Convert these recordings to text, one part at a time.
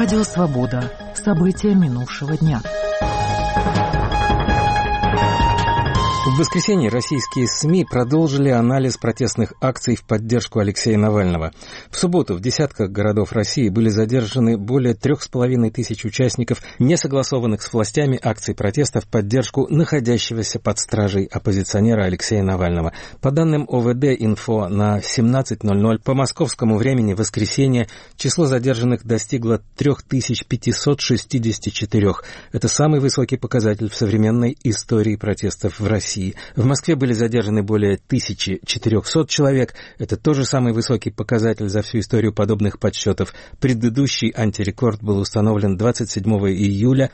Радио «Свобода». События минувшего дня. В воскресенье российские СМИ продолжили анализ протестных акций в поддержку Алексея Навального. В субботу в десятках городов России были задержаны более 3500 участников несогласованных с властями акций протеста в поддержку находящегося под стражей оппозиционера Алексея Навального. По данным ОВД-Инфо, на 17:00 по московскому времени в воскресенье число задержанных достигло 3564. Это самый высокий показатель в современной истории протестов в России. В Москве были задержаны более 1400 человек. Это тоже самый высокий показатель за всю историю подобных подсчетов. Предыдущий антирекорд был установлен 27 июля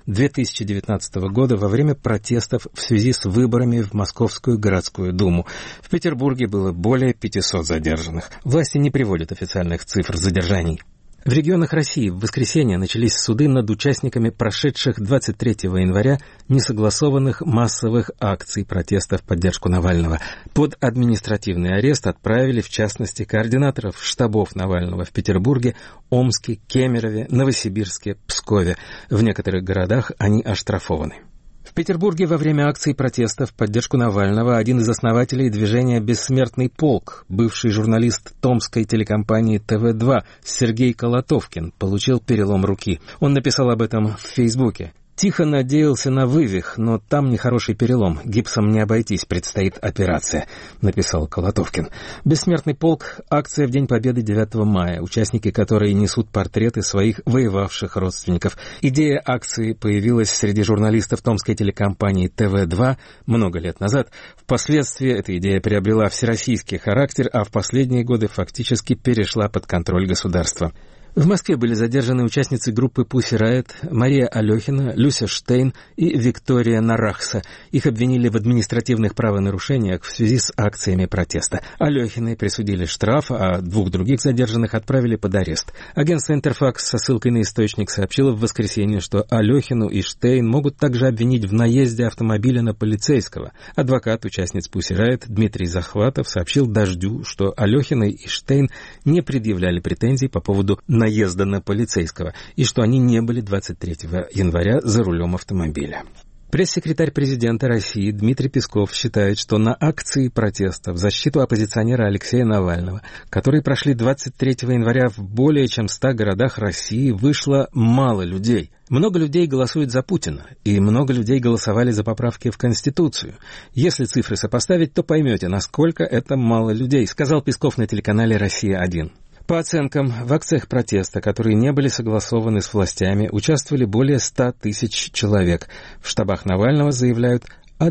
2019 года во время протестов в связи с выборами в Московскую городскую думу. В Петербурге было более 500 задержанных. Власти не приводят официальных цифр задержаний. В регионах России в воскресенье начались суды над участниками прошедших 23 января несогласованных массовых акций протеста в поддержку Навального. Под административный арест отправили, в частности, координаторов штабов Навального в Петербурге, Омске, Кемерове, Новосибирске, Пскове. В некоторых городах они оштрафованы. В Петербурге во время акции протеста в поддержку Навального один из основателей движения «Бессмертный полк», бывший журналист томской телекомпании ТВ-2 Сергей Колотовкин, получил перелом руки. Он написал об этом в Фейсбуке. «Тихо надеялся на вывих, но там нехороший перелом. Гипсом не обойтись, предстоит операция», — написал Колотовкин. «Бессмертный полк» — акция в День Победы 9 мая, участники которой несут портреты своих воевавших родственников. Идея акции появилась среди журналистов томской телекомпании ТВ-2 много лет назад. Впоследствии эта идея приобрела всероссийский характер, а в последние годы фактически перешла под контроль государства. В Москве были задержаны участницы группы Pussy Riot Мария Алехина, Люся Штейн и Виктория Нарахса. Их обвинили в административных правонарушениях в связи с акциями протеста. Алехиной присудили штраф, а двух других задержанных отправили под арест. Агентство «Интерфакс» со ссылкой на источник сообщило в воскресенье, что Алехину и Штейн могут также обвинить в наезде автомобиля на полицейского. Адвокат участниц Pussy Riot Дмитрий Захватов сообщил «Дождю», что Алехиной и Штейн не предъявляли претензий по поводу наезда на полицейского, и что они не были 23 января за рулем автомобиля. Пресс-секретарь президента России Дмитрий Песков считает, что на акции протеста в защиту оппозиционера Алексея Навального, которые прошли 23 января в более чем 100 городах России, вышло мало людей. Много людей голосует за Путина, и много людей голосовали за поправки в Конституцию. Если цифры сопоставить, то поймете, насколько это мало людей, сказал Песков на телеканале «Россия-1». По оценкам, в акциях протеста, которые не были согласованы с властями, участвовали более 100 тысяч человек. В штабах Навального заявляют о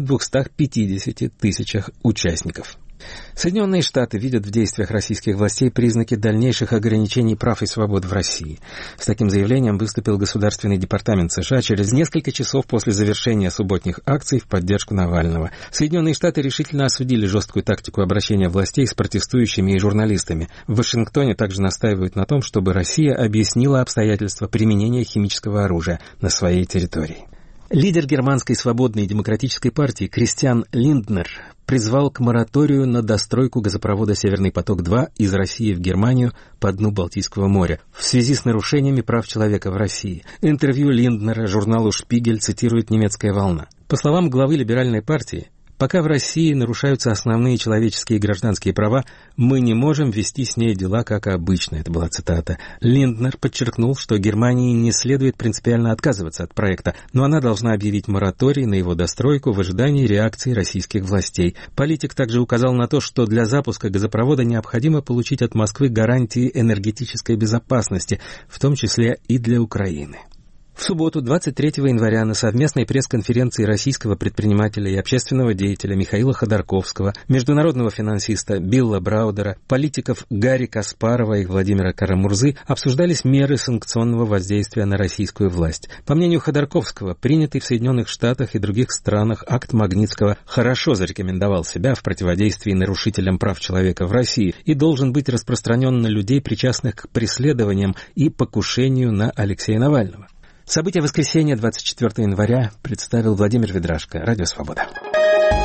250 тысячах участников. Соединенные Штаты видят в действиях российских властей признаки дальнейших ограничений прав и свобод в России. С таким заявлением выступил Государственный департамент США через несколько часов после завершения субботних акций в поддержку Навального. Соединенные Штаты решительно осудили жесткую тактику обращения властей с протестующими и журналистами. В Вашингтоне также настаивают на том, чтобы Россия объяснила обстоятельства применения химического оружия на своей территории. Лидер германской свободной и демократической партии Кристиан Линднер призвал к мораторию на достройку газопровода «Северный поток-2» из России в Германию по дну Балтийского моря в связи с нарушениями прав человека в России. Интервью Линднера журналу «Шпигель» цитирует немецкая «Волна». По словам главы либеральной партии, пока в России нарушаются основные человеческие и гражданские права, мы не можем вести с ней дела как обычно. Это была цитата. Линднер подчеркнул, что Германии не следует принципиально отказываться от проекта, но она должна объявить мораторий на его достройку в ожидании реакции российских властей. Политик также указал на то, что для запуска газопровода необходимо получить от Москвы гарантии энергетической безопасности, в том числе и для Украины. В субботу, 23 января, на совместной пресс-конференции российского предпринимателя и общественного деятеля Михаила Ходорковского, международного финансиста Билла Браудера, политиков Гарри Каспарова и Владимира Карамурзы обсуждались меры санкционного воздействия на российскую власть. По мнению Ходорковского, принятый в Соединенных Штатах и других странах акт Магнитского хорошо зарекомендовал себя в противодействии нарушителям прав человека в России и должен быть распространен на людей, причастных к преследованиям и покушению на Алексея Навального. События воскресенья, 24 января, представил Владимир Ведрашко, Радио «Свобода».